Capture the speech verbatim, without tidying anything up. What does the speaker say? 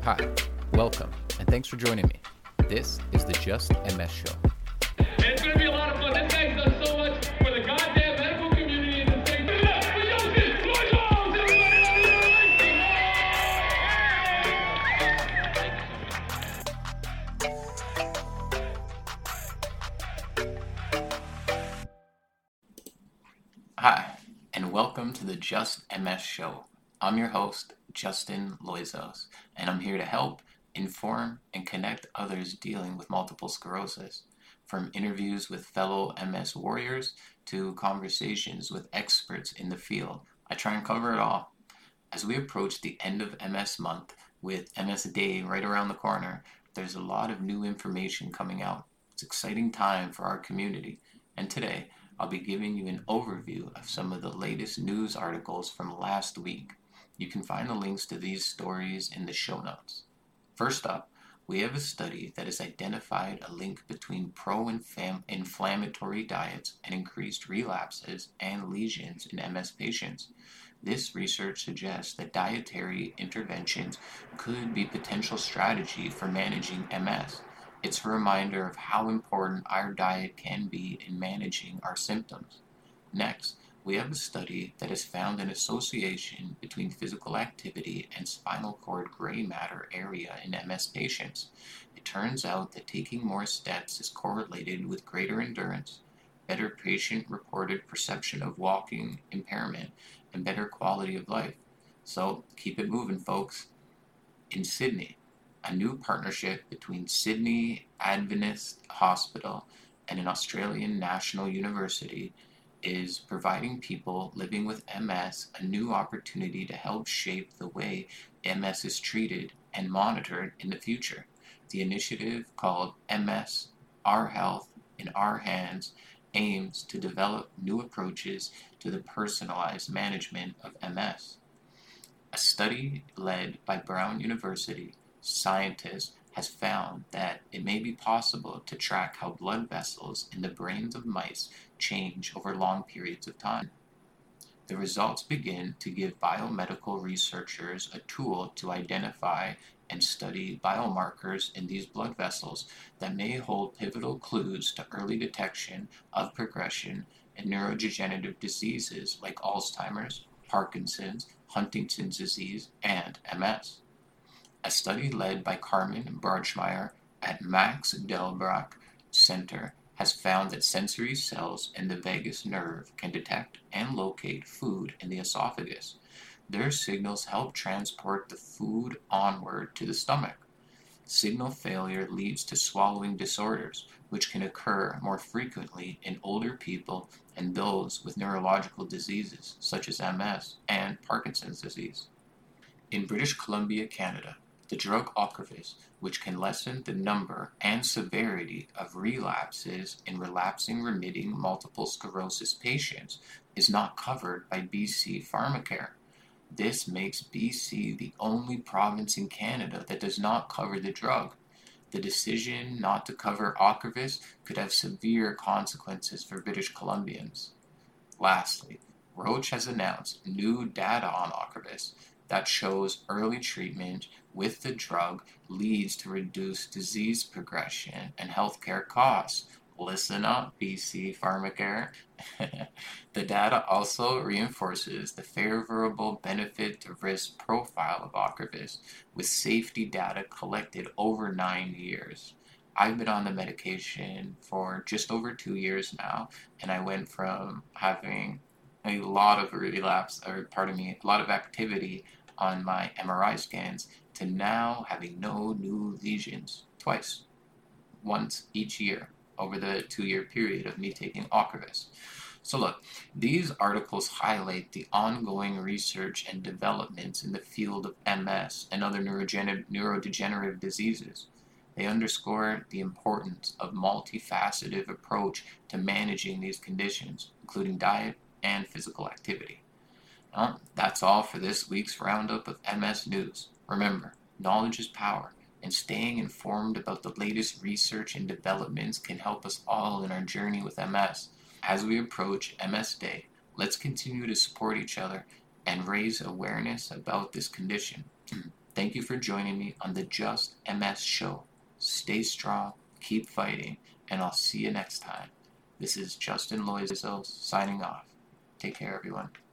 Hi, welcome, and thanks for joining me. This is the Just M S Show. It's going to be a lot of fun. This guy's done so much for the goddamn medical community in the state. Hi, and welcome to the Just M S Show. I'm your host, Justin Loizos, and I'm here to help, inform, and connect others dealing with multiple sclerosis. From interviews with fellow M S warriors to conversations with experts in the field, I try and cover it all. As we approach the end of M S month with M S Day right around the corner, there's a lot of new information coming out. It's an exciting time for our community, and today I'll be giving you an overview of some of the latest news articles from last week. You can find the links to these stories in the show notes. First up, we have a study that has identified a link between pro-inflammatory diets and increased relapses and lesions in M S patients. This research suggests that dietary interventions could be potential strategy for managing M S. It's a reminder of how important our diet can be in managing our symptoms. Next, we have a study that has found an association between physical activity and spinal cord gray matter area in M S patients. It turns out that taking more steps is correlated with greater endurance, better patient-reported perception of walking impairment, and better quality of life. So keep it moving, folks. In Sydney, a new partnership between Sydney Adventist Hospital and an Australian national university is providing people living with M S a new opportunity to help shape the way M S is treated and monitored in the future. The initiative, called M S, Our Health in Our Hands, aims to develop new approaches to the personalized management of M S. A study led by Brown University scientists has found that it may be possible to track how blood vessels in the brains of mice change over long periods of time. The results begin to give biomedical researchers a tool to identify and study biomarkers in these blood vessels that may hold pivotal clues to early detection of progression in neurodegenerative diseases like Alzheimer's, Parkinson's, Huntington's disease, and M S. A study led by Carmen Brajmeyer at Max Delbruck Center has found that sensory cells in the vagus nerve can detect and locate food in the esophagus. Their signals help transport the food onward to the stomach. Signal failure leads to swallowing disorders, which can occur more frequently in older people and those with neurological diseases such as M S and Parkinson's disease. In British Columbia, Canada, the drug Ocrevus, which can lessen the number and severity of relapses in relapsing remitting multiple sclerosis patients, is not covered by B C Pharmacare. This makes B C the only province in Canada that does not cover the drug. The decision not to cover Ocrevus could have severe consequences for British Columbians. Lastly, Roche has announced new data on Ocrevus that shows early treatment with the drug leads to reduced disease progression and healthcare costs. Listen up, B C Pharmacare. The data also reinforces the favorable benefit to risk profile of Ocrevus with safety data collected over nine years. I've been on the medication for just over two years now, and I went from having a lot of relapse, or pardon me, a lot of activity on my M R I scans to now having no new lesions twice, once each year over the two-year period of me taking Ocrevus. So look, these articles highlight the ongoing research and developments in the field of M S and other neurogener- neurodegenerative diseases. They underscore the importance of multifaceted approach to managing these conditions, including diet and physical activity. Well, that's all for this week's roundup of M S news. Remember, knowledge is power, and staying informed about the latest research and developments can help us all in our journey with M S. As we approach M S Day, let's continue to support each other and raise awareness about this condition. Thank you for joining me on the Just M S Show. Stay strong, keep fighting, and I'll see you next time. This is Justin Loizos signing off. Take care, everyone.